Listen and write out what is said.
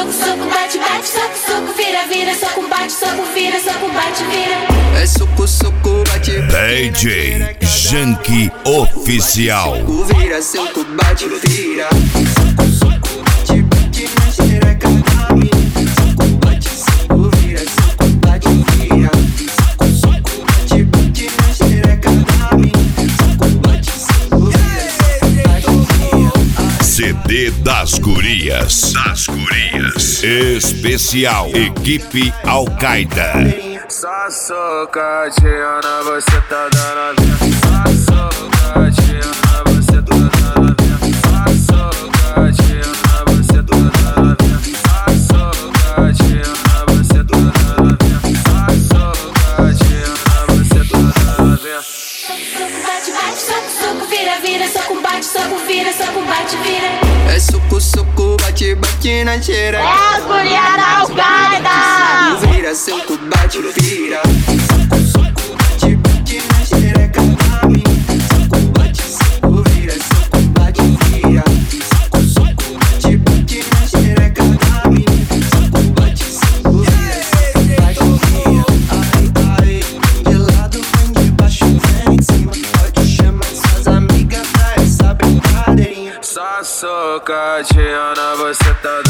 soco, soco, bate, bate, soco, soco, vira, vira, soco, bate, soco, vira, soco, bate, vira. É soco, soco, bate, bate. DJ Janky Oficial. Soco, vira, soco, bate, vira. Soco, soco, bate, bate na xereca da mina. Soco, bate, soco, vira, soco, bate, vira. Soco, soco, bate, bate na xereca da mina. Soco, bate, soco, vira, soco, bate, vira. CD das Gurias. Das Gurias. Especial Equipe Al-Qaeda. Só socadinha na você tá dando minha. Só socadinha na você tá dando minha. Só socadinha na você tá dando minha. Só socadinha na você tá dando minha. Só socadinha na você tá dando minha. Soco, bate, bate, soco, soco, vira, vira, soco, bate, soco, vira, soco, bate, vira. É soco, soco, bate, bate na xereca. É as gurias da Al-Qaeda. Soco, vira, soco, bate, vira. Soco, soco, bate, bate na xereca da mina. Soco, bate, soco, vira, soco, bate, vira. Soco, soco, bate, bate na xereca da mina. Soco, bate, soco, vira, soco, bate, vira. Ai, ai, de lado, vem de baixo, vem de cima. Pode chamar suas amigas pra essa brincadeirinha. Só socadinha na você tá